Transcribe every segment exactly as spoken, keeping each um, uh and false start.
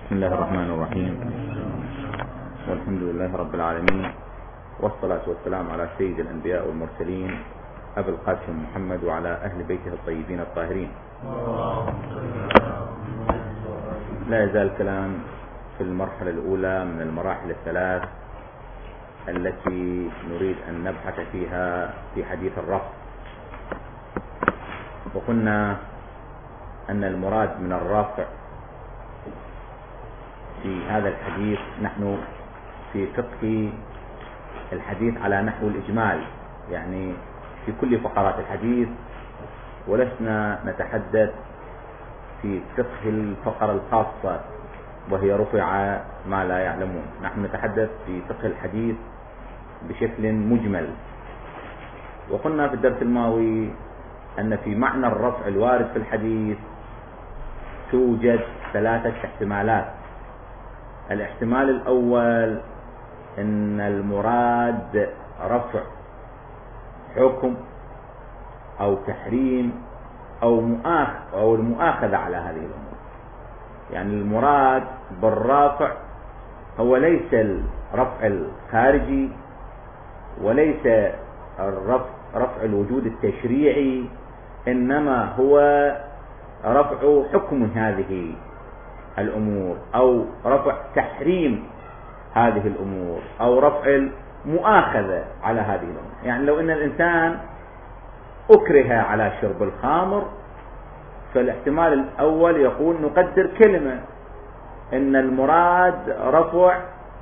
بسم الله الرحمن الرحيم، والحمد لله رب العالمين، والصلاة والسلام على سيد الأنبياء والمرسلين أبي القاسم محمد وعلى أهل بيته الطيبين الطاهرين. لا يزال الكلام في المرحلة الأولى من المراحل الثلاث التي نريد أن نبحث فيها في حديث الرفع. وقلنا أن المراد من الرفع في هذا الحديث، نحن في فقه الحديث على نحو الإجمال، يعني في كل فقرات الحديث، ولسنا نتحدث في فقه الفقرة الخاصة وهي رفع ما لا يعلمون. نحن نتحدث في فقه الحديث بشكل مجمل. وقلنا في الدرس الماضي أن في معنى الرفع الوارد في الحديث توجد ثلاثة احتمالات. الاحتمال الأول أن المراد رفع حكم أو تحريم أو مؤاخ أو المؤاخذة على هذه الأمور. يعني المراد بالرافع هو ليس الرفع الخارجي، وليس الرفع رفع الوجود التشريعي، إنما هو رفع حكم هذه الأمور، أو رفع تحريم هذه الأمور، أو رفع المؤاخذة على هذه الأمور. يعني لو أن الإنسان أكره على شرب الخمر، فالاحتمال الأول يقول نقدر كلمة إن المراد رفع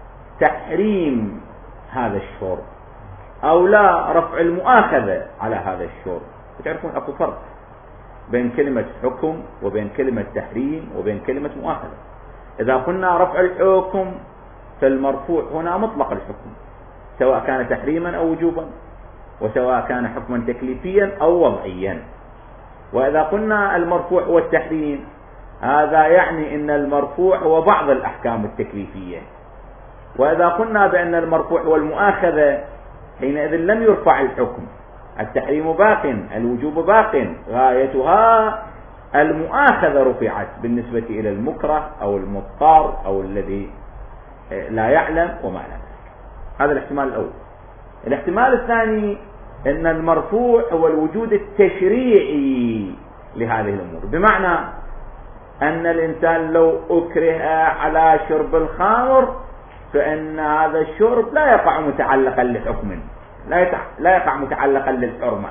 تحريم هذا الشرب، أو لا رفع المؤاخذة على هذا الشرب. تعرفون أكو فرق بين كلمة حكم وبين كلمة تحريم وبين كلمة مؤاخذة. إذا قلنا رفع الحكم فالمرفوع هنا مطلق الحكم، سواء كان تحريما أو وجوبا، وسواء كان حكما تكليفيا أو وضعيا. وإذا قلنا المرفوع هو التحريم، هذا يعني أن المرفوع هو بعض الأحكام التكليفية. وإذا قلنا بأن المرفوع هو المؤاخذة، حينئذ لم يرفع الحكم، التحريم باق، الوجوب باق، غايتها المؤاخذة رفعت بالنسبة إلى المكره أو المضطر أو الذي لا يعلم وما لا. هذا الاحتمال الأول. الاحتمال الثاني أن المرفوع هو الوجود التشريعي لهذه الأمور، بمعنى أن الإنسان لو أكره على شرب الخمر فإن هذا الشرب لا يقع متعلقا لحكم، لا يقع متعلقا للحرمة.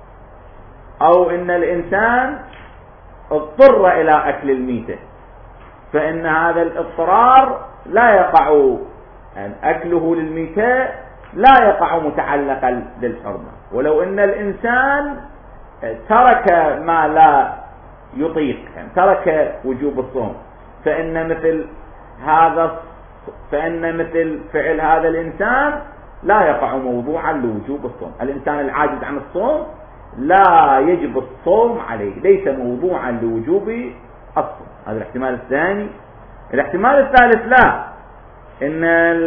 أو إن الإنسان اضطر إلى أكل الميتة، فإن هذا الاضطرار لا يقع، يعني أكله للميتة لا يقع متعلقا للحرمة. ولو إن الإنسان ترك ما لا يطيق، يعني ترك وجوب الصوم، فإن مثل هذا فإن مثل فعل هذا الإنسان لا يقع موضوعا لوجوب الصوم. الإنسان العاجز عن الصوم لا يجب الصوم عليه، ليس موضوعا لوجوب الصوم. هذا الاحتمال الثاني. الاحتمال الثالث لا، إن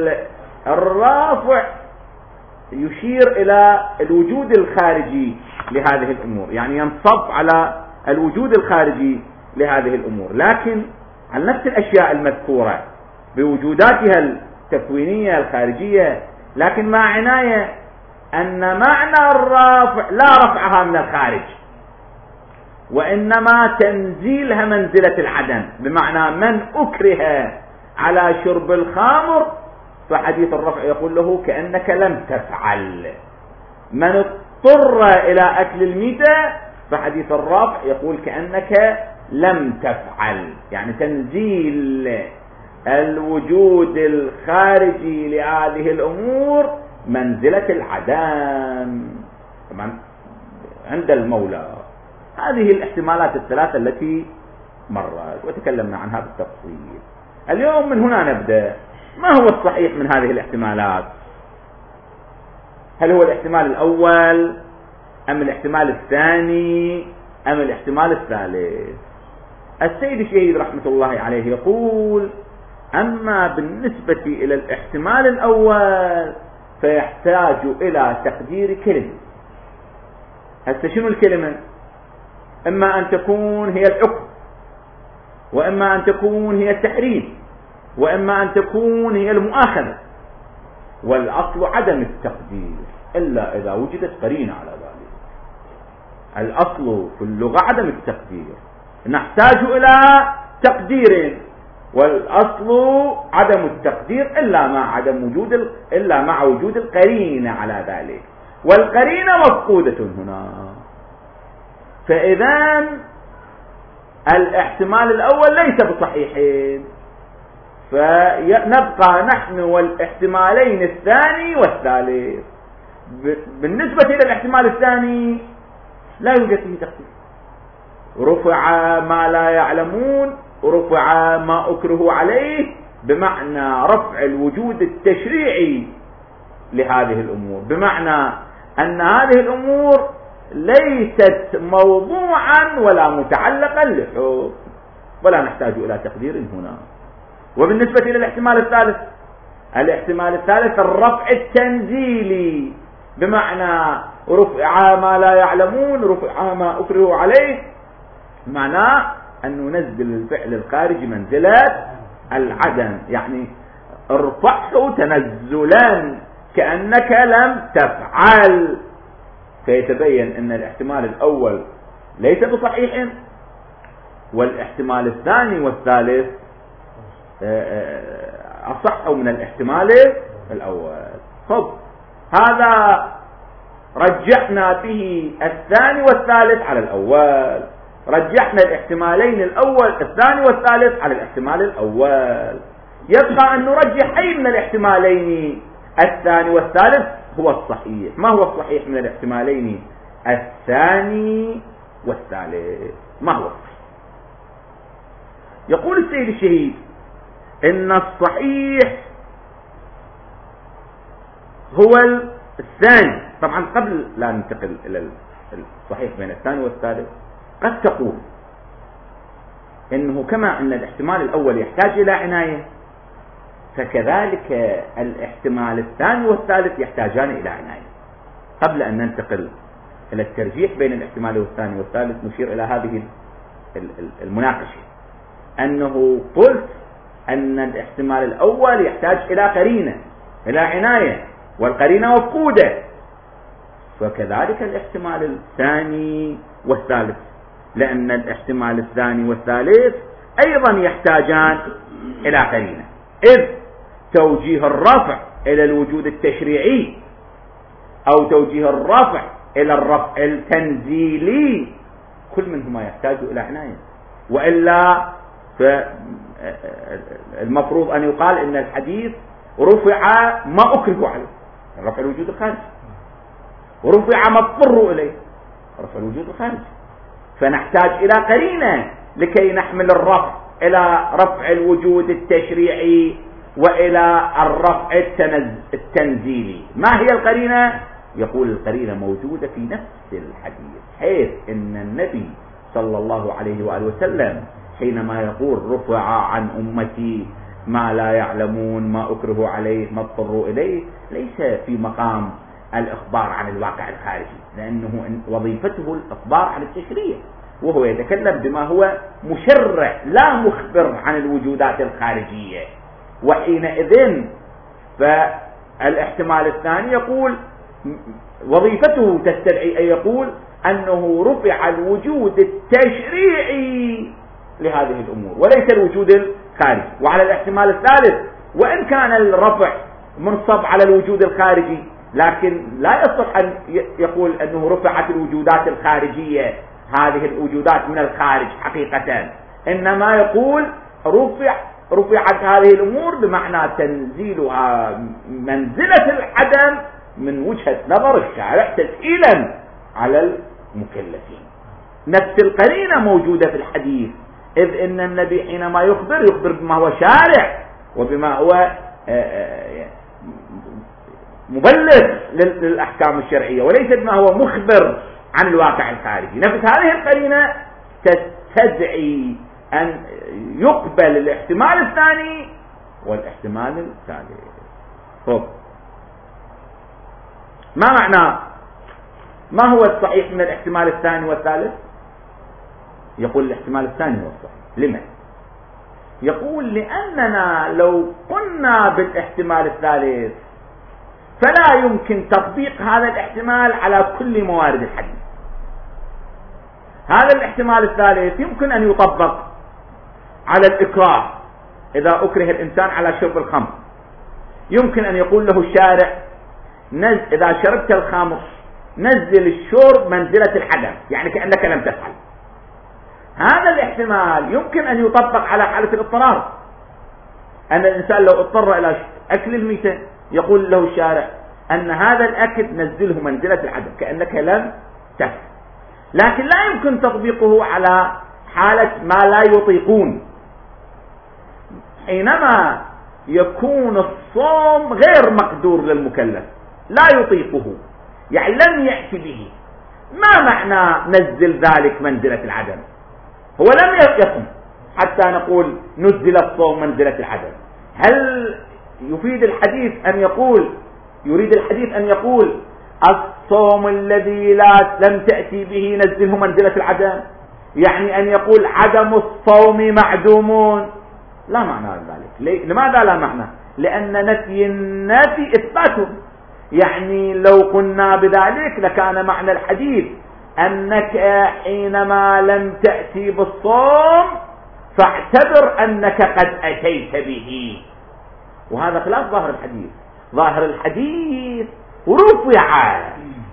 الرافع يشير إلى الوجود الخارجي لهذه الأمور، يعني ينصب على الوجود الخارجي لهذه الأمور، لكن على نفس الأشياء المذكورة بوجوداتها التكوينية الخارجية، لكن مع عناية أن معنى الرافع لا رفعها من الخارج، وإنما تنزيلها منزلة العدم. بمعنى من أكره على شرب الخمر فحديث الرفع يقول له كأنك لم تفعل. من اضطر إلى أكل الميتة فحديث الرفع يقول كأنك لم تفعل. يعني تنزيل الوجود الخارجي لهذه الأمور منزلة العدم طبعا عند المولى. هذه الاحتمالات الثلاثة التي مرت وتكلمنا عنها بالتفصيل. اليوم من هنا نبدأ. ما هو الصحيح من هذه الاحتمالات؟ هل هو الاحتمال الأول أم الاحتمال الثاني أم الاحتمال الثالث؟ السيد الشهيد رحمة الله عليه يقول: أما بالنسبة إلى الاحتمال الأول فيحتاج إلى تقدير كلمة. هسه شنو الكلمة؟ إما أن تكون هي الحكم، وإما أن تكون هي التحريم، وإما أن تكون هي المؤاخذة، والأصل عدم التقدير إلا إذا وجدت قرينة على ذلك. الأصل في اللغة عدم التقدير، نحتاج إلى تقدير، والأصل عدم التقدير إلا مع عدم وجود ال... إلا مع وجود القرينة على ذلك، والقرينة مفقودة هنا. فإذا الاحتمال الأول ليس بصحيح، فنبقى نحن والاحتمالين الثاني والثالث. بالنسبة إلى الاحتمال الثاني لا يوجد فيه تقدير، رفع ما لا يعلمون، رفع ما أكره عليه، بمعنى رفع الوجود التشريعي لهذه الأمور، بمعنى أن هذه الأمور ليست موضوعا ولا متعلقا لحكم، ولا نحتاج إلى تقدير هنا. وبالنسبة إلى الاحتمال الثالث، الاحتمال الثالث الرفع التنزيلي، بمعنى رفع ما لا يعلمون، رفع ما أكره عليه، معناه أن ننزل الفعل الخارجي منزلة العدم، يعني ارفعه تنزلا كأنك لم تفعل، فيتبين أن الاحتمال الأول ليس بصحيح، والاحتمال الثاني والثالث أصح من الاحتمال الأول. خب، هذا رجحنا به الثاني والثالث على الأول، رجحنا الاحتمالين الأول الثاني والثالث على الاحتمال الأول. يبقى أن نرجح أي من الاحتمالين الثاني والثالث هو الصحيح. ما هو الصحيح من الاحتمالين الثاني والثالث؟ ما هو الصحيح؟ يقول السيد الشهيد إن الصحيح هو الثاني. طبعا قبل لا ننتقل إلى الصحيح بين الثاني والثالث، قد تقول إنه كما أن الاحتمال الأول يحتاج إلى عناية، فكذلك الاحتمال الثاني والثالث يحتاجان إلى عناية. قبل أن ننتقل إلى الترجيح بين الاحتمال الثاني والثالث، نشير إلى هذه المناقشة، أنه قلت أن الاحتمال الأول يحتاج إلى قرينة، إلى عناية، والقرينة مفقودة، وكذلك الاحتمال الثاني والثالث، لأن الاحتمال الثاني والثالث أيضا يحتاجان إلى قرينة، إذ توجيه الرفع إلى الوجود التشريعي أو توجيه الرفع إلى الرفع التنزيلي كل منهما يحتاج إلى عناية، وإلا فالمفروض أن يقال إن الحديث رفع ما أكره عليه، رفع الوجود الخارجي، ورفع ما اضطروا إليه، رفع الوجود الخارجي، فنحتاج إلى قرينة لكي نحمل الرفع إلى رفع الوجود التشريعي وإلى الرفع التنزيلي. ما هي القرينة؟ يقول القرينة موجودة في نفس الحديث، حيث إن النبي صلى الله عليه وآله وسلم حينما يقول رفع عن أمتي ما لا يعلمون، ما أكره عليه، ما اضطروا إليه، ليس في مقام الإخبار عن الواقع الخارجي، لأنه وظيفته الإخبار عن التشريع، وهو يتكلم بما هو مشرع لا مخبر عن الوجودات الخارجية. وحينئذ فالاحتمال الثاني يقول وظيفته تستدعي أن يقول أنه رفع الوجود التشريعي لهذه الأمور وليس الوجود الخارجي. وعلى الاحتمال الثالث، وإن كان الرفع منصب على الوجود الخارجي، لكن لا يصح أن يقول أنه رفعت الوجودات الخارجية، هذه الوجودات من الخارج حقيقة، إنما يقول رفع رفعت هذه الأمور بمعنى تنزيلها منزلة العدم من وجهة نظر الشارع تسهيلا على المكلفين. نفس القرينة موجودة في الحديث، إذ إن النبي حينما يخبر يخبر بما هو شارع وبما هو مبلغ للأحكام الشرعية، وليس بما هو مخبر عن الواقع الخارجي. نفس هذه القرينة تستدعي أن يقبل الاحتمال الثاني والاحتمال الثالث. طب ما معنى ما هو الصحيح من الاحتمال الثاني والثالث؟ يقول الاحتمال الثاني هو الصحيح. لما؟ يقول لأننا لو قلنا بالاحتمال الثالث فلا يمكن تطبيق هذا الاحتمال على كل موارد الحديث. هذا الاحتمال الثالث يمكن أن يطبق على الإكراه، إذا أكره الإنسان على شرب الخمر يمكن أن يقول له الشارع نز... إذا شربت الخمر نزل الشرب منزلة الحدث، يعني كأنك لم تفعل. هذا الاحتمال يمكن أن يطبق على حالة الاضطرار، أن الإنسان لو اضطر إلى أكل الميتة يقول له الشارع أن هذا الأكل نزله منزلة العدم كأنك لم تفعل. لكن لا يمكن تطبيقه على حالة ما لا يطيقون، حينما يكون الصوم غير مقدور للمكلف لا يطيقه، يعني لم يأتي به. ما معنى نزل ذلك منزلة العدم؟ هو لم يقم حتى نقول نزل الصوم منزلة العدم. هل يفيد الحديث أن يقول يريد الحديث أن يقول الصوم الذي لا لم تأتي به نزله منزلة العدم، يعني أن يقول عدم الصوم معدومون؟ لا معنى ذلك. لماذا لا معنى؟ لأن نفي النفي إثباته، يعني لو قلنا بذلك لكان معنى الحديث أنك حينما لم تأتي بالصوم فاعتبر أنك قد أتيت به، وهذا خلاف ظاهر الحديث. ظاهر الحديث رفع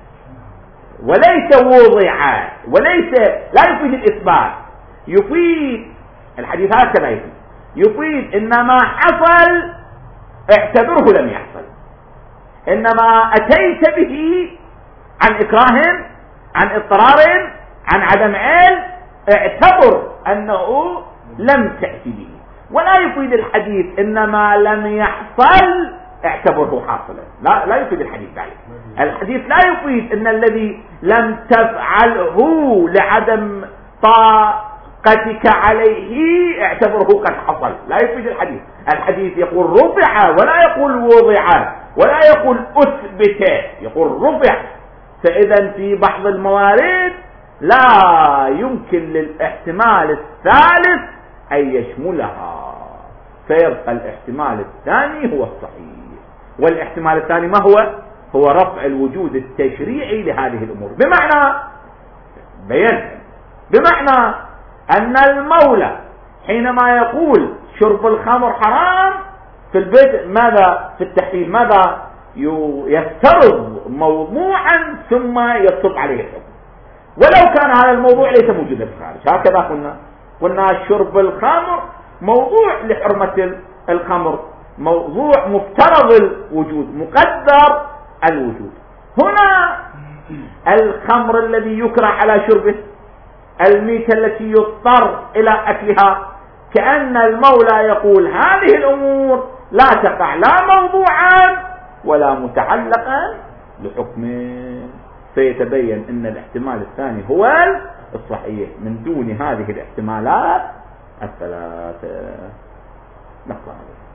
وليس وضع، وليس لا يفيد الإثبات، يفيد الحديث هكذا يفيد يفيد إنما حصل اعتبره لم يحصل، إنما أتيت به عن إكراه عن اضطرار عن عدم علم اعتبر أنه لم تأتي به. ولا يفيد الحديث إنما لم يحصل اعتبره حاصلا، لا لا يفيد الحديث ذلك. الحديث لا يفيد ان الذي لم تفعله لعدم طاقتك عليه اعتبره قد حصل، لا يفيد الحديث. الحديث يقول رفع ولا يقول وضع ولا يقول اثبت، يقول رفع. فاذا في بعض الموارد لا يمكن للاحتمال الثالث ان يشملها، فيبقى الاحتمال الثاني هو الصحيح. والاحتمال الثاني ما هو؟ هو رفع الوجود التشريعي لهذه الأمور، بمعنى بيان بمعنى أن المولى حينما يقول شرب الخمر حرام في البيت ماذا في التحريم ماذا يفترض موضوعا ثم يصب عليه الحكم، ولو كان هذا الموضوع ليس موجودا في الخارج. هكذا قلنا قلنا شرب الخمر موضوع لحرمة الخمر، موضوع مفترض الوجود مقدر الوجود. هنا الخمر الذي يكره على شربه، الميتة التي يضطر إلى أكلها، كأن المولى يقول هذه الأمور لا تقع لا موضوعا ولا متعلقا لحكمه، فيتبين أن الاحتمال الثاني هو الصحيح من دون هذه الاحتمالات الثلاثة. نقرأ.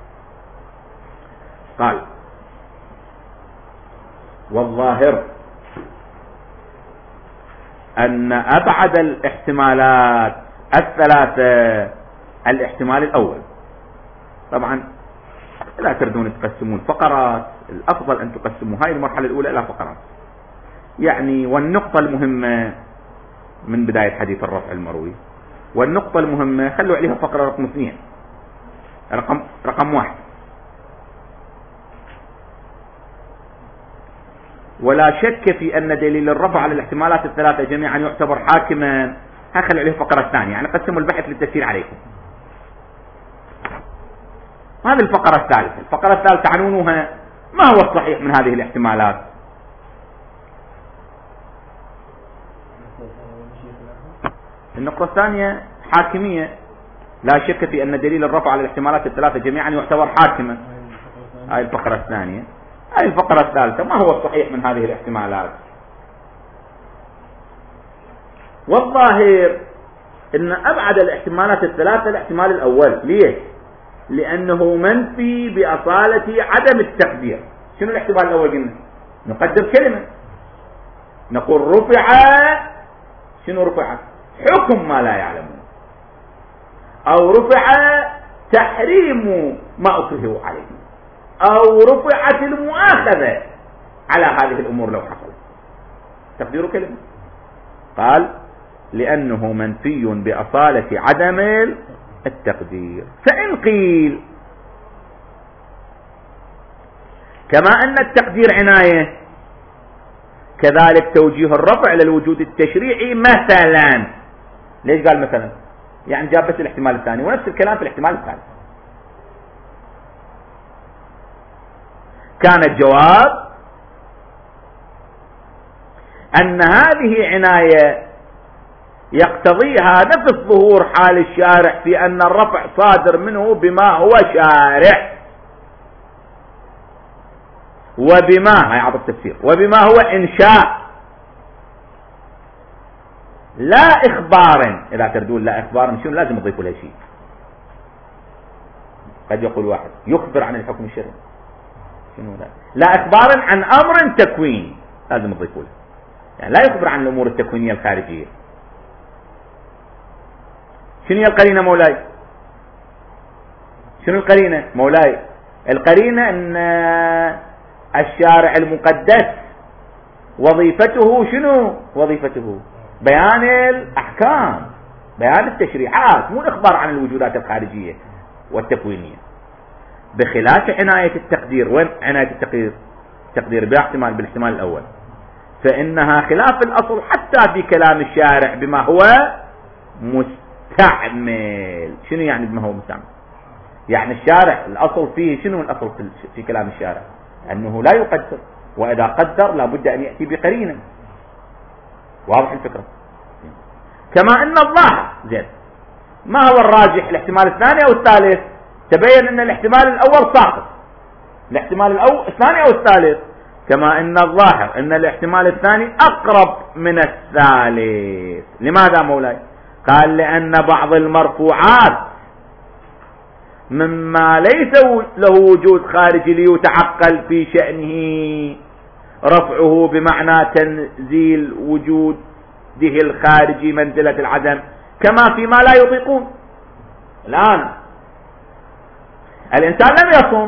قال والظاهر أن أبعد الاحتمالات الثلاثة الاحتمال الأول. طبعا لا تردون تقسمون فقرات، الأفضل أن تقسموا هاي المرحلة الأولى إلى فقرات يعني. والنقطة المهمة من بداية حديث الرفع المروي، والنقطة المهمة خلوا عليها فقرة رقم اثنين رقم رقم واحد. ولا شك في أن دليل الرفع على الاحتمالات الثلاثة جميعا يعتبر حاكما. هخلي عليه الفقرة الثانية، يعني قسموا البحث للتسهيل عليكم. هذه الفقرة الثالثة. الفقرة الثالثة عنونها ما هو الصحيح من هذه الاحتمالات. النقطة الثانية حاكمية. لا شك في أن دليل الرفع على الاحتمالات الثلاثة جميعا يعتبر حاكما. هذه الفقرة الثانية. هذه الفقرة الثالثة ما هو الصحيح من هذه الاحتمالات. والظاهر أن أبعد الاحتمالات الثلاثة الاحتمال الأول. ليش؟ لأنه منفي بأصالة عدم التقدير. شنو الاحتمال الأول قلنا؟ نقدر كلمة نقول رفع. شنو رفع؟ حكم ما لا يعلمون، أو رفع تحريم ما أكرهوا عليه أو رفعت المؤاخذة على هذه الأمور لو حصلت. تقدير كلمة. قال لأنه منفي بأصالة عدم التقدير. فإن قيل كما أن التقدير عناية كذلك توجيه الرفع للوجود التشريعي مثلا. ليش قال مثلا؟ يعني جاب بس الاحتمال الثاني، ونفس الكلام في الاحتمال الثالث. كان الجواب أن هذه عناية يقتضيها نفس ظهور حال الشارع في أن الرفع صادر منه بما هو شارع وبما هي عطف التفسير وبما هو إنشاء لا إخبار. إذا تردون لا إخبار شنو لازم تضيفوا له شيء. قد يقول واحد يخبر عن الحكم الشرعي، شنو لا لا إخبار عن أمر تكوين لازم تضيفوا له، يعني لا يخبر عن الأمور التكوينية الخارجية. شنو هي القرينة مولاي؟ شنو القرينة مولاي؟ القرينة أن الشارع المقدس وظيفته شنو؟ وظيفته بيان الأحكام، بيان التشريعات، مو الإخبار عن الوجودات الخارجية والتكوينية. بخلاف عناية التقدير. وين عناية التقدير؟ التقدير باحتمال بالاحتمال الأول، فإنها خلاف الأصل حتى في كلام الشارع بما هو مستعمل. شنو يعني بما هو مستعمل؟ يعني الشارع الأصل فيه شنو؟ الأصل في كلام الشارع أنه لا يقدر، وإذا قدر لابد أن يأتي بقرينة. واضح الفكرة؟ كما أن الظاهر زين ما هو الراجح، الاحتمال الثاني أو الثالث؟ تبين أن الاحتمال الأول ساقط، الاحتمال الأول الثاني أو الثالث. كما أن الظاهر أن الاحتمال الثاني أقرب من الثالث. لماذا مولاي؟ قال لأن بعض المرفوعات مما ليس له وجود خارجي ليتعقل في شأنه رفعه بمعنى تنزيل وجوده الخارجي منزلة العدم، كما فيما لا يطيقون. الآن الإنسان لم يصوم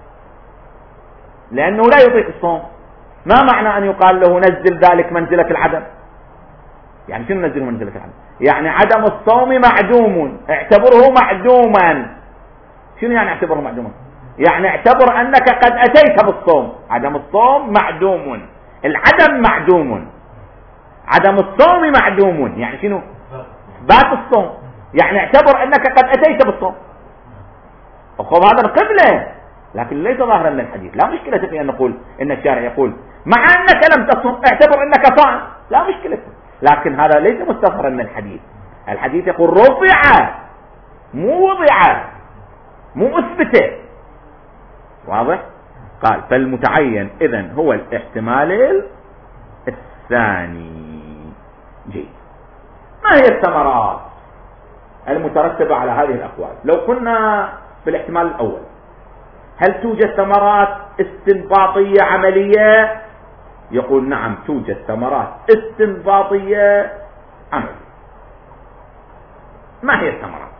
لأنه لا يطيق الصوم، ما معنى أن يقال له نزل ذلك منزلة العدم؟ يعني شنو نزل منزلة العدم؟ يعني عدم الصوم معدوم، اعتبره معدوما. شنو يعني اعتبره معدوما؟ يعني اعتبر أنك قد أتيت بالصوم. عدم الصوم معدوم، العدم معدوم. عدم الصوم معدوم يعني شنو؟ إثبات الصوم، يعني اعتبر أنك قد أتيت بالصوم. وخذ هذا القبلة، لكن ليس ظاهرا للحديث. لا مشكلة في أن نقول إن الشارع يقول مع أنك لم تصم اعتبر أنك صائم، لا مشكلة، لكن هذا ليس مستظهرا من الحديث. الحديث يقول رفع مو وضع، مو أثبته. واضح؟ قال فالمتعين إذن هو الاحتمال الثاني. جيد. ما هي الثمرات المترتبة على هذه الأقوال؟ لو قلنا في الاحتمال الأول هل توجد ثمرات استنباطية عملية؟ يقول نعم توجد ثمرات استنباطية عملية. ما هي الثمرات؟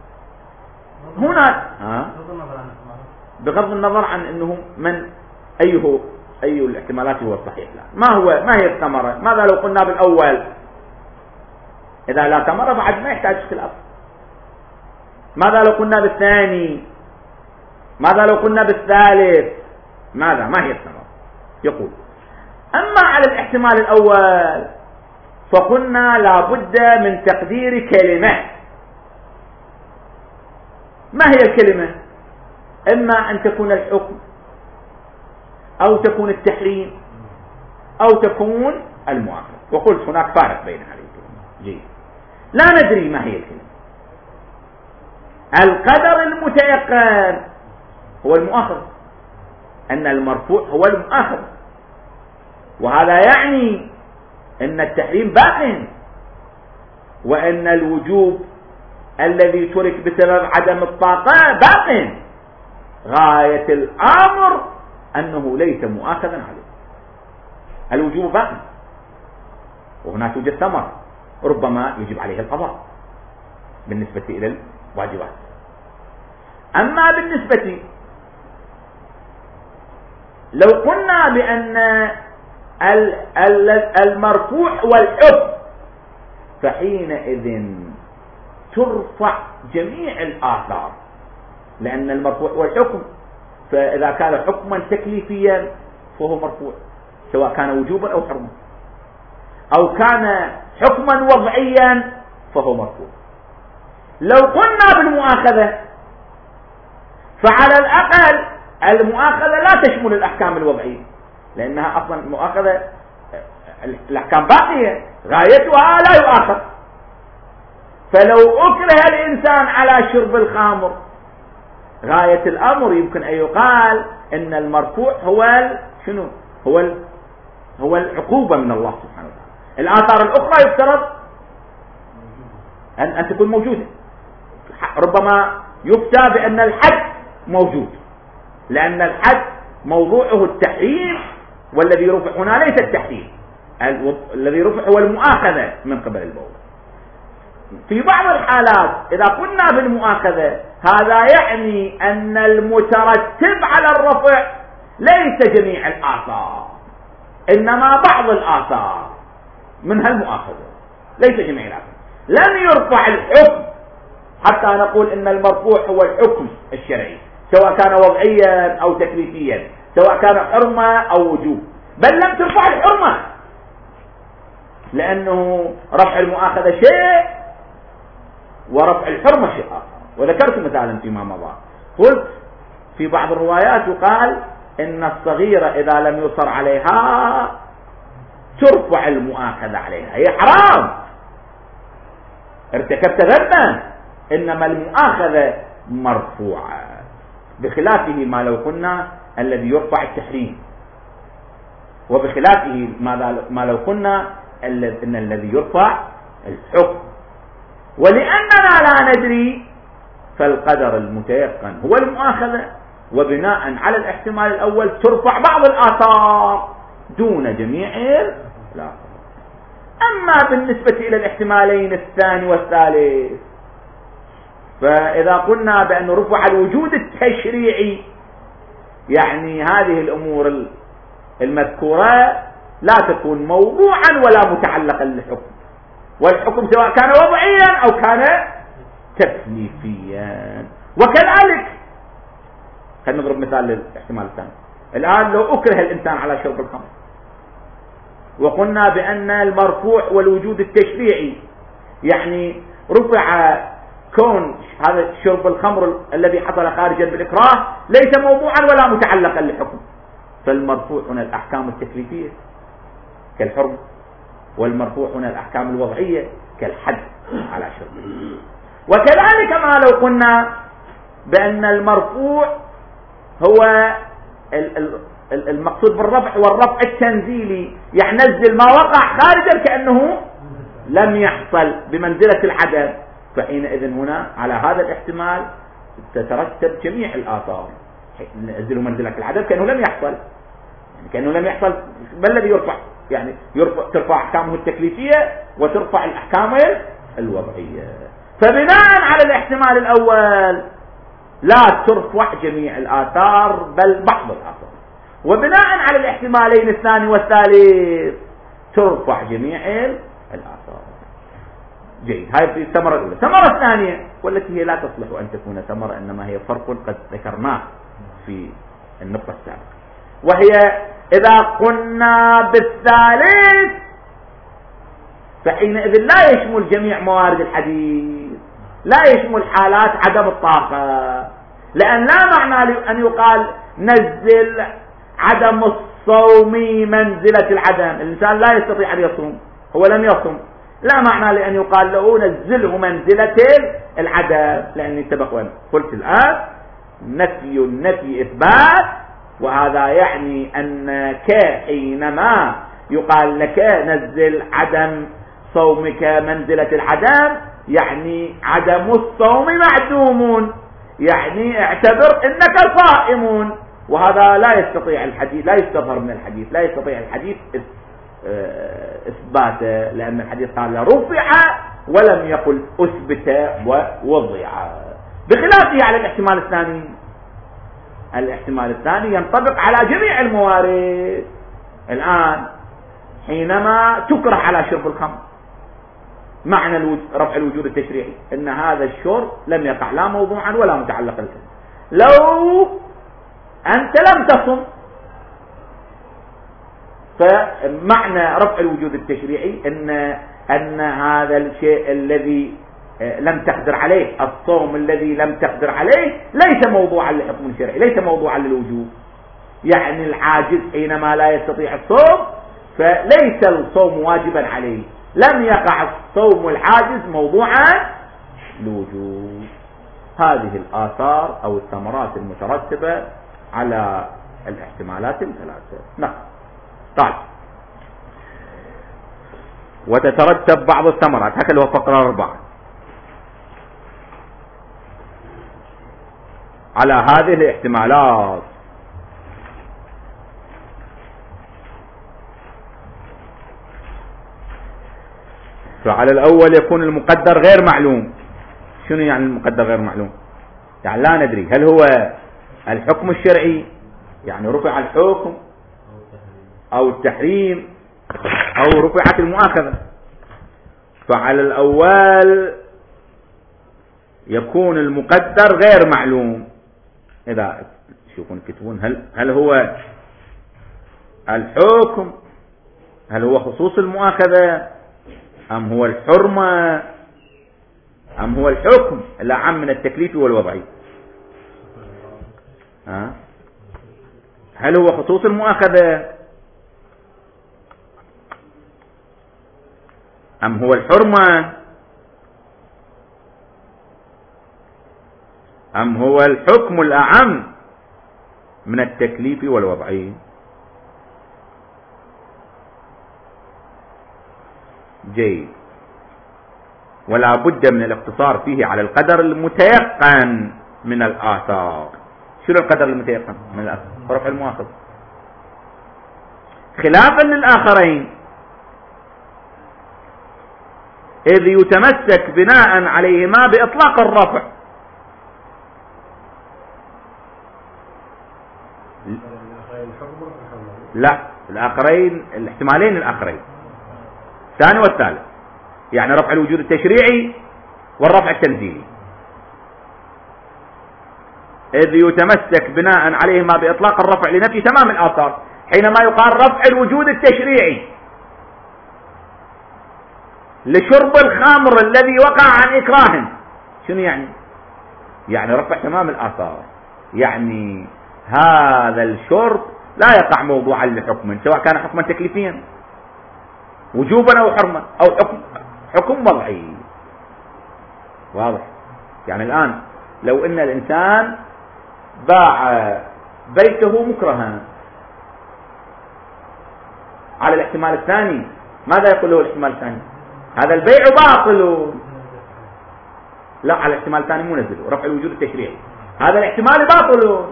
هنا ها؟ بغض النظر عن انه من ايه اي الاحتمالات هو الصحيح. لا ما هو ما هي الثمرة؟ ماذا لو قلنا بالاول اذا لا ثمرة بعد ما يحتاج خلاف؟ ماذا لو قلنا بالثاني؟ ماذا لو قلنا بالثالث؟ ماذا ما هي الثمرة؟ يقول اما على الاحتمال الاول فقلنا لابد من تقدير كلمة. ما هي الكلمة؟ اما ان تكون الحكم او تكون التحريم او تكون المؤاخذة. وقلت هناك فارق بين هذه الكلمات. جيد. لا ندري ما هي الكلمة. القدر المتيقن هو المؤاخذة، ان المرفوع هو المؤاخذة، وهذا يعني ان التحريم باق، وان الوجوب الذي ترك بسبب عدم الطاقة باق. غاية الامر انه ليس مؤاخذا عليه، الوجوب باق، وهناك توجد ثمرة ربما يجب عليه القضاء بالنسبة الى الواجبات. أما بالنسبة لو قلنا بأن المرفوع والحكم، فحينئذ ترفع جميع الآثار، لأن المرفوع والحكم، فإذا كان حكما تكليفيا فهو مرفوع سواء كان وجوبا أو حرما، أو كان حكما وضعيا فهو مرفوع. لو قلنا بالمؤاخذة فعلى الأقل المؤاخذة لا تشمل الأحكام الوضعية، لأنها أصلا المؤاخذة الأحكام باقية غايتها لا يؤاخذ. فلو أكره الإنسان على شرب الخمر غاية الأمر يمكن أن يقال إن المرفوع هو شنو؟ هو هو العقوبة من الله سبحانه وتعالى. الآثار الأخرى يفترض أن أن تكون موجودة. ربما يفتى بأن الحد موجود، لأن الحد موضوعه التحريم، والذي رفع هنا ليس التحريم، الذي رفع هو المؤاخذة من قبل البول. في بعض الحالات إذا قلنا بالمؤاخذة هذا يعني أن المترتب على الرفع ليس جميع الآثار، إنما بعض الآثار منها المؤاخذة، ليس جميع الآثار. لم يرفع الحكم حتى نقول إن المرفوع هو الحكم الشرعي، سواء كان وضعيا أو تكليفيا، سواء كان حرمة أو وجوب، بل لم ترفع الحرمة، لأنه رفع المؤاخذة شيء ورفع الحرمة شيء آخر. وذكرت مثالا فيما مضى، قلت في بعض الروايات يقال إن الصغيرة إذا لم يصر عليها ترفع المؤاخذة عليها، هي حرام ارتكبت ذنبا، إنما المؤاخذة مرفوعة، بخلافه ما لو قلنا الذي يرفع التحريم، وبخلافه ما لو قلنا إن الذي يرفع الحكم. ولأننا لا ندري فالقدر المتيقن هو المؤاخذة، وبناء على الاحتمال الأول ترفع بعض الآثار دون جميع الآثار. أما بالنسبة إلى الاحتمالين الثاني والثالث، فإذا قلنا بأن رفع الوجود التشريعي، يعني هذه الأمور المذكورة لا تكون موضوعا ولا متعلقا للحكم، والحكم سواء كان وضعيا أو كان تكليفيا. وكذلك خلينا نضرب مثال للاحتمال الثاني. الآن لو أكره الإنسان على شرب الخمر، وقلنا بأن المرفوع والوجود التشريعي، يعني رفع كون هذا شرب الخمر الذي حصل خارجا بالإكراه ليس موضوعا ولا متعلقا للحكم، فالمرفوع هنا الأحكام التكليفية كالحرم، والمرفوع هنا الأحكام الوضعية كالحد على شرب. وكذلك ما لو قلنا بأن المرفوع هو المقصود بالرفع والرفع التنزيلي، يعني نزل ما وقع خارجا كأنه لم يحصل بمنزلة العدم، فحينئذ هنا على هذا الاحتمال تترتب جميع الآثار، نزلوا منزلة العدم كأنه لم يحصل، يعني كأنه لم يحصل. ما الذي يرفع؟ يعني يرفع ترفع أحكامه التكليفية وترفع الأحكام الوضعية. فبناء على الاحتمال الأول لا ترفع جميع الآثار بل بعض الآثار، وبناء على الاحتمالين الثاني والثالث ترفع جميع الآثار. جيد، هاي في الثمرة الأولى. الثمرة الثانية والتي هي لا تصلح أن تكون ثمرة، إنما هي فرق قد ذكرناه في النقطة السابقة، وهي إذا قلنا بالثالث فحينئذ لا يشمل جميع موارد الحديث، لا يشمل حالات عدم الطاقة، لأن لا معنى أن يقال نزل عدم الصوم منزلة العدم، الإنسان لا يستطيع أن يصوم، هو لم يصوم، لا معنى لأن يقال له نزله منزلة العدم، لأني سبق وأن قلت الآن نفي النفي إثبات، وهذا يعني أنك حينما يقال لك نزل عدم صومك منزلة العدم يعني عدم الصوم معدوم، يعني اعتبر انك صائم، وهذا لا يستطيع الحديث، لا يستظهر من الحديث، لا يستطيع الحديث اثباته، لان الحديث قال رفع ولم يقل اثبت ووضع. بخلافه على الاحتمال الثاني. الاحتمال الثاني ينطبق على جميع الموارد. الآن حينما تكره على شرب الخمر، معنى رفع الوجود التشريعي ان هذا الشرب لم يقع لا موضوعا ولا متعلقا به. لو انت لم تصم، فمعنى رفع الوجود التشريعي ان ان هذا الشيء الذي لم تقدر عليه، الصوم الذي لم تقدر عليه، ليس موضوعا لحكم شرعي، ليس موضوعا للوجوب. يعني العاجز حينما لا يستطيع الصوم فليس الصوم واجبا عليه، لم يقع الصوم العاجز موضوعا للوجوب. هذه الآثار أو الثمرات المترتبة على الاحتمالات الثلاثة. نعم. طيب، وتترتب بعض الثمرات، هكذا هو فقرة أربعة، على هذه الاحتمالات. فعلى الأول يكون المقدر غير معلوم. شنو يعني المقدر غير معلوم؟ يعني لا ندري هل هو الحكم الشرعي، يعني رفع الحكم أو التحريم أو رفعت المؤاخذة. فعلى الأول يكون المقدر غير معلوم. إذا شوفون كتبون هل هل هو الحكم، هل هو خصوص المؤاخذة، أم هو الحرمة، أم هو الحكم الأعم من التكليف والوضعي؟ ها؟ هل هو خصوص المؤاخذة، أم هو الحرمة، أم هو الحكم الأعم من التكليف والوضعي؟ جيد. ولا بد من الاقتصار فيه على القدر المتيقن من الآثار. شنو القدر المتيقن من الآثار؟ رفع المؤاخذة، خلافا للآخرين إذ يتمسك بناء عليهما بإطلاق الرفع. لا، الآخرين الاحتمالين الآخرين الثاني والثالث، يعني رفع الوجود التشريعي والرفع التنزيلي. إذ يتمسك بناء عليهما بإطلاق الرفع لنفي تمام الآثار. حينما يقال رفع الوجود التشريعي لشرب الخمر الذي وقع عن إكراه، شنو يعني؟ يعني رفع تمام الآثار، يعني هذا الشرب لا يقع موضوعا لحكم، سواء كان حكما تكليفيا وجوبا أو حرما أو حكم حكم وضعي. واضح؟ يعني الآن لو إن الإنسان باع بيته مكرها، على الاحتمال الثاني ماذا يقول له الاحتمال الثاني؟ هذا البيع باطل. لا، على الاحتمال الثاني مو نزله، رفع الوجود التشريعي، هذا الاحتمال باطل.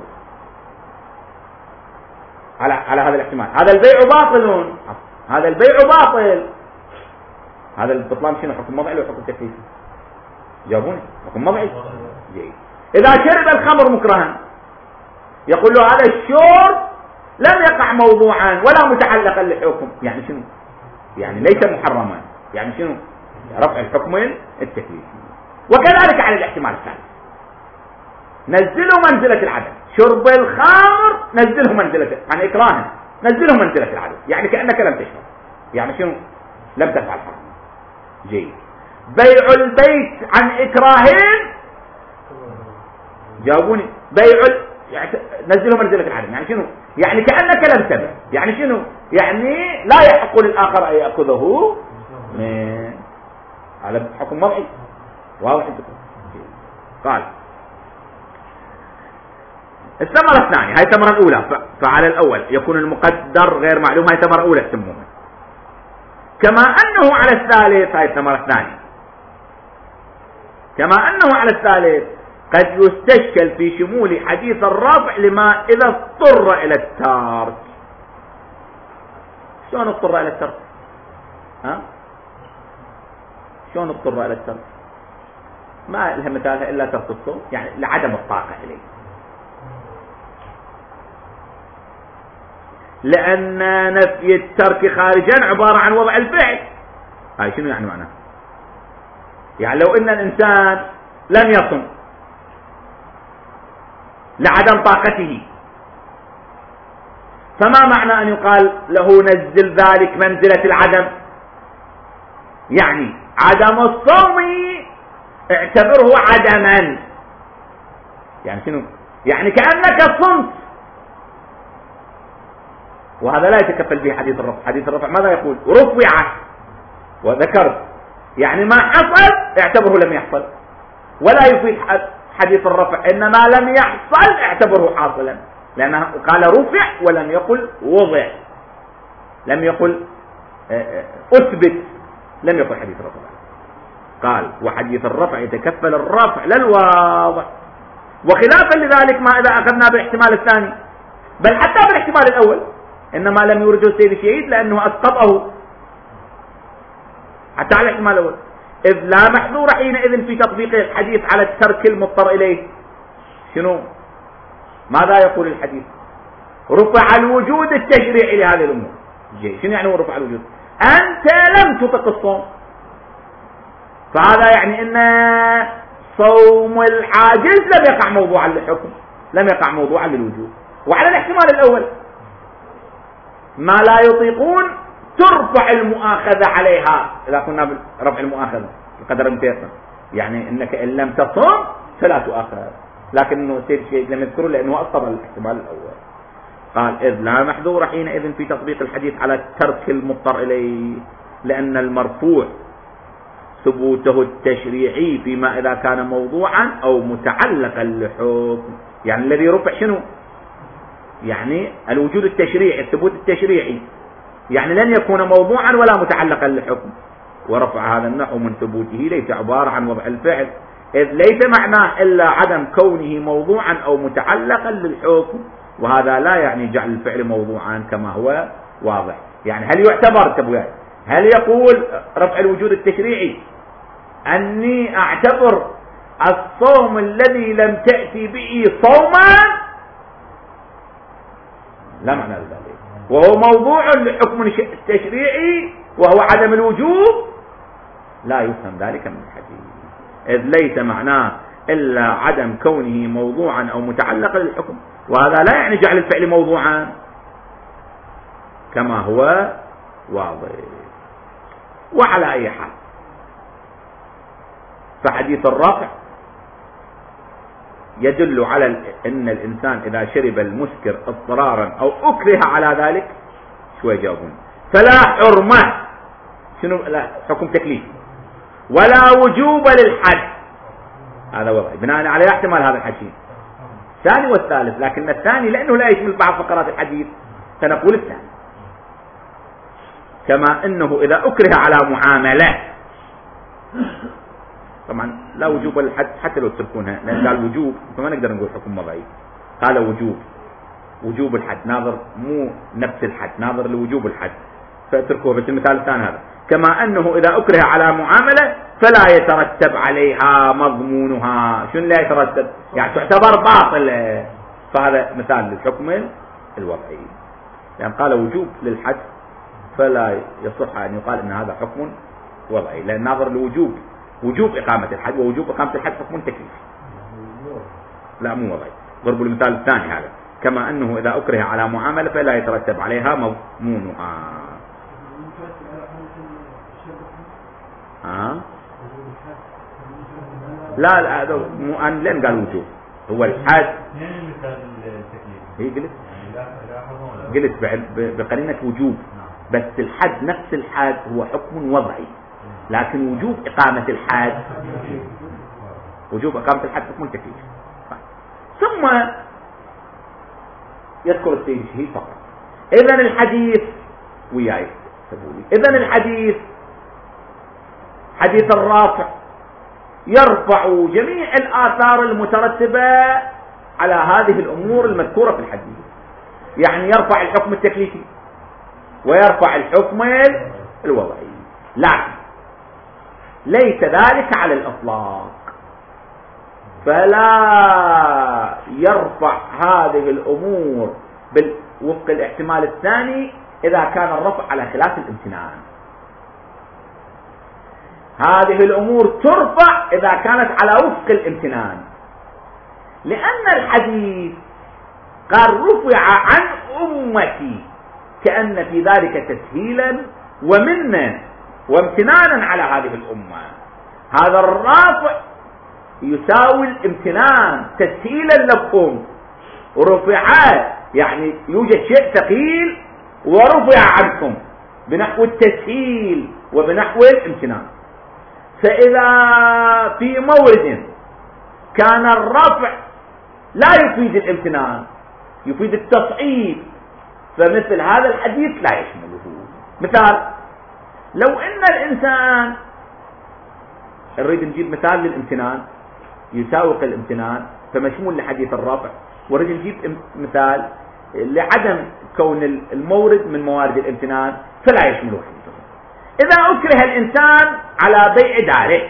على على هذا الاحتمال هذا البيع باطل، هذا البيع باطل. هذا البطلان شنو؟ حكم وضعي ولا حكم تكليفي؟ جاوبوني. حكم وضعي. جيد. إذا شرب الخمر مكرها يقول له هذا الشرب لم يقع موضوعا ولا متعلقا للحكم، يعني شنو؟ يعني ليس محرما، يعني شنو؟ رفع الحكم التكليفي. وكذلك على الاحتمال الثالث نزله منزلة العدم. شرب الخمر نزله منزلة عن إكراه، نزله منزلة العدم، يعني كأنك لم تشرب، يعني شنو؟ لم تفعل حرام. جيد. بيع البيت عن إكراه، جاوبوني. بيع يعني نزله منزلة العدم، يعني شنو؟ يعني كأنك لم تبع، يعني شنو؟ يعني لا يحق للآخر أن يأخذه من على حكم وضعي. واضح عندكم؟ قال الثمرة الثانية، هاي الثمرة الأولى. فعلى الأول يكون المقدر غير معلوم، هاي الثمرة الأولى تسموها. كما أنه على الثالث، هاي الثمرة الثانية، كما أنه على الثالث قد يستشكل في شمول حديث الرفع لما إذا اضطر إلى الترك. شلون اضطر إلى الترك؟ ها؟ شلون اضطر إلى الترك؟ ما لها مثالها إلا ترك الصوم، يعني لعدم الطاقة إليه، لأن نفي الترك خارجا عبارة عن وضع الفعل. هاي شنو يعني معناه؟ يعني لو إن الإنسان لم يصم لعدم طاقته، فما معنى أن يقال له نزل ذلك منزلة العدم؟ يعني عدم الصوم اعتبره عدما، يعني شنو؟ يعني كأنك صمت، وهذا لا يتكفل به حديث الرفع. حديث الرفع ماذا يقول؟ رفع وذكرت، يعني ما حصل اعتبره لم يحصل، ولا يفيد حديث الرفع إنما لم يحصل اعتبره حاصلا، لأنه قال رفع ولم يقل وضع، لم يقل أثبت، لم يقل حديث الرفع. قال وحديث الرفع يتكفل الرفع للواضع، وخلافا لذلك ما إذا أخذنا بالاحتمال الثاني، بل حتى بالاحتمال الأول إنما لم يرده السيد الشهيد لأنه أسقطه حتى على الاحتمال الأول، إذ لا محظور حينئذ في تطبيق الحديث على الترك المضطر إليه. شنو؟ ماذا يقول الحديث؟ رفع الوجود التشريعي لهذه الأمور. شنو يعني رفع الوجود؟ أنت لم تطق الصوم، فهذا يعني أن صوم الحاجز لم يقع موضوعا للحكم، لم يقع موضوعا للوجود. وعلى الاحتمال الأول ما لا يطيقون ترفع المؤاخذة عليها، إذا كنا برفع المؤاخذة بقدر المتيسر، يعني أنك إن لم تصوم فلا تؤاخذ، لكن سيد شيء لم يذكره لأنه أصطر الاحتمال الأول. قال إذ لا محذور حينئذ في تطبيق الحديث على الترك المضطر إليه، لأن المرفوع ثبوته التشريعي فيما إذا كان موضوعا أو متعلقا لحكم. يعني الذي رفع شنو؟ يعني الوجود التشريعي، الثبوت التشريعي، يعني لن يكون موضوعا ولا متعلقا لحكم. ورفع هذا النحو من ثبوته ليس عبارة عن وضع الفعل، إذ ليس معناه إلا عدم كونه موضوعا أو متعلقا للحكم، وهذا لا يعني جعل الفعل موضوعا كما هو واضح. يعني هل يعتبر تبويات هل يقول رفع الوجود التشريعي أني أعتبر الصوم الذي لم تأتي به صوما؟ لا معنى ذلك، وهو موضوع لحكم التشريعي وهو عدم الوجوب، لا يفهم ذلك من الحديث، إذ ليس معناه إلا عدم كونه موضوعا أو متعلقا للحكم، وهذا لا يعني جعل الفعل موضوعا كما هو واضح. وعلى أي حال فحديث الرفع يدل على أن الإنسان إذا شرب المسكر اضطرارا أو أكره على ذلك، شو يجاوبون؟ فلا حرمة، شنو؟ لا حكم تكليف، ولا وجوب للحد. هذا وضع بناء على احتمال هذا الحديث الثاني والثالث، لكن الثاني لأنه لا يشمل بعض فقرات الحديث سنقول الثاني. كما أنه إذا أكره على معاملة، طبعا لا وجوب للحد حتى لو تركونها، لأن قال وجوب فما نقدر نقول حكم وضعي، قال وجوب، وجوب الحد ناظر مو نفس الحد، ناظر لوجوب الحد، فاتركوه. بس المثال الثاني هذا كما أنه إذا أكره على معاملة فلا يترتب عليها مضمونها. شنو لا يترتب؟ يعني تعتبر باطلة، فهذا مثال للحكم الوضعي. يعني قال وجوب للحد فلا يصح أن يقال أن هذا حكم وضعي، لأن ناظر لوجوب وجوب إقامة الحد، ووجوب إقامة الحد حكم تكليفي، لا مو وضعي. ضربوا المثال الثاني هذا كما أنه إذا أكره على معاملة فلا يترتب عليها مضمونها. ها؟ لا لا هذا مو أن لين قال وجوب، هو الحد. هي قلت قلت بقرينة وجوب، بس الحد نفس الحد هو حكم وضعي، لكن وجوب إقامة الحد وجوب إقامة الحد حكم تكليفي. ثم يذكر السيد الشهيد فقط. إذن الحديث وياي إذن الحديث حديث الرافع يرفع جميع الآثار المترتبة على هذه الأمور المذكورة في الحديث، يعني يرفع الحكم التكليفي ويرفع الحكم الوضعي، لكن ليس ذلك على الإطلاق. فلا يرفع هذه الأمور وفق الاحتمال الثاني إذا كان الرفع على خلاف الامتنان. هذه الأمور ترفع إذا كانت على وفق الامتنان، لأن الحديث قال رفع عن أمتي، كأن في ذلك تسهيلا ومنا وامتنانا على هذه الأمة. هذا الرافع يساوي الامتنان تسهيلا لكم، ورفع يعني يوجد شيء ثقيل ورفع عنكم بنحو التسهيل وبنحو الامتنان. فإذا في مورد كان الرفع لا يفيد الامتنان يفيد التصعيد، فمثل هذا الحديث لا يشمله. مثال، لو ان الانسان نريد نجيب مثال للامتنان يساوق الامتنان فمشمول لحديث الرفع، ونريد نجيب مثال لعدم كون المورد من موارد الامتنان فلا يشمله حديث الرفع. اذا اكره الانسان على بيع داره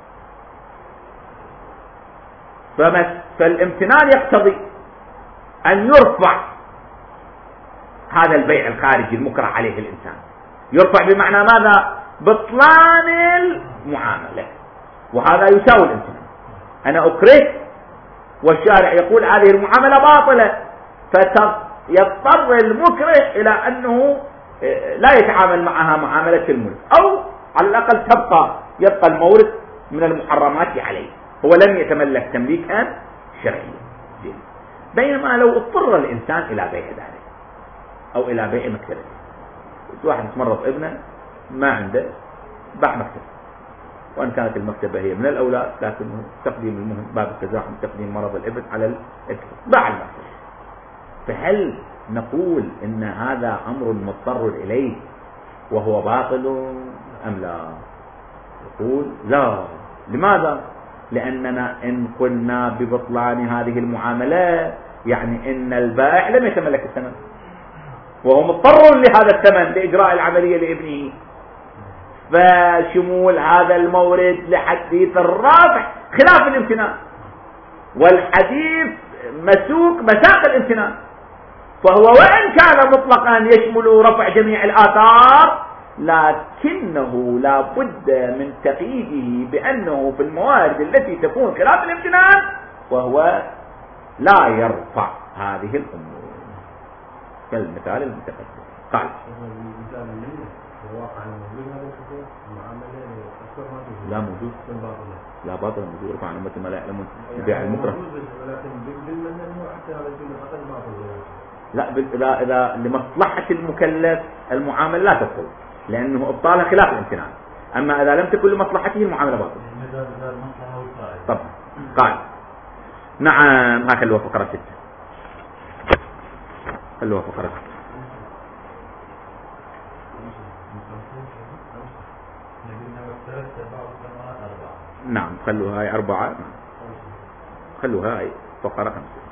فالامتنان يقتضي ان يرفع هذا البيع الخارجي المكره عليه الانسان. يرفع بمعنى ماذا؟ بطلان المعاملة، وهذا يساوي الامتنان. انا اكره والشارع يقول هذه المعاملة باطلة، فيضطر المكره الى انه لا يتعامل معها معاملة الملك، او على الاقل تبقى يبقى المورد من المحرمات عليه، هو لم يتملك تمليكا شرعيا. بينما لو اضطر الانسان الى بيع ذلك او الى بيع مكتبه، واحد تمرض ابنه ما عنده باع مكتبه، وان كانت المكتبه هي من الاولاد لكنه تقديم المهم باب التزاحم تقديم مرض الابن على الابن، باع المكتبه. فهل نقول ان هذا امر مضطر اليه وهو باطل ام لا؟ يقول لا. لماذا؟ لاننا ان قلنا ببطلان هذه المعاملات يعني ان البائع لم يتملك الثمن، وهو مضطر لهذا الثمن لإجراء العملية لابنه، فشمول هذا المورد لحديث الرافع خلاف الامتنان، والحديث مسوق مساق الامتنان، فهو وإن كان مطلقا يشمل رفع جميع الآثار لكنه لا بد من تقييده بأنه في الموارد التي تكون خلاف الامتنان وهو لا يرفع هذه الأمور كالمثال المتقدم. قال لا موجود، لا باطل موجود، رفع عن أمة ما لا يعلمون بيع المكره. لا إذا إذا لمصلحة المكلف المعاملة لا تدخل، لأنه إبطالها خلاف الامتنان. أما إذا لم تكن لمصلحته المعاملة باطلة. طبعا. قال نعم، ها خلوها فقرة ستة، خلوها فقرة ستة. نعم خلوها هاي أربعة، خلوها هاي فقرة خمسة.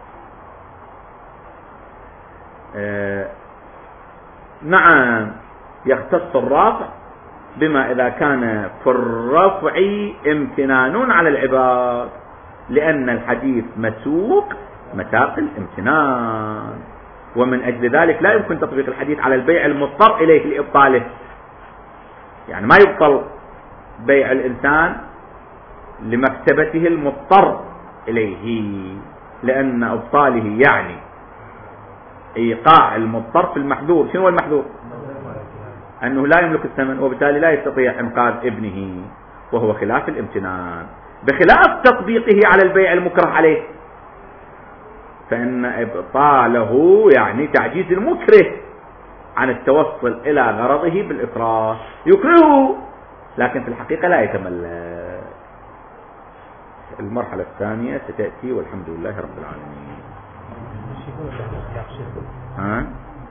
آه نعم، يختص الرافع بما إذا كان في الرفع امتنان على العباد، لأن الحديث مسوق مساق الامتنان، ومن أجل ذلك لا يمكن تطبيق الحديث على البيع المضطر إليه لإبطاله. يعني ما يبطل بيع الإنسان لمكتبته المضطر إليه، لأن إبطاله يعني إيقاع المضطر في المحذور. شنو هو المحذور؟ أنه لا يملك الثمن، وبالتالي لا يستطيع إنقاذ ابنه، وهو خلاف الامتنان، بخلاف تطبيقه على البيع المكره عليه، فإن إبطاله يعني تعجيز المكره عن التوصل إلى غرضه بالإكراه. يكرهه لكن في الحقيقة لا يتملك. المرحلة الثانية ستأتي والحمد لله رب العالمين. ها؟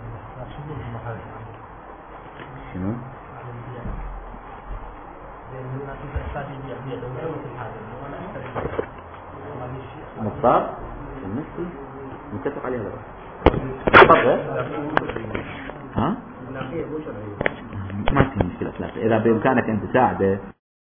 شنو؟ مضطر المثل متفق عليه هذا. تفضل. ها؟ ما في مشكلة. إذا بإمكانك أن تساعده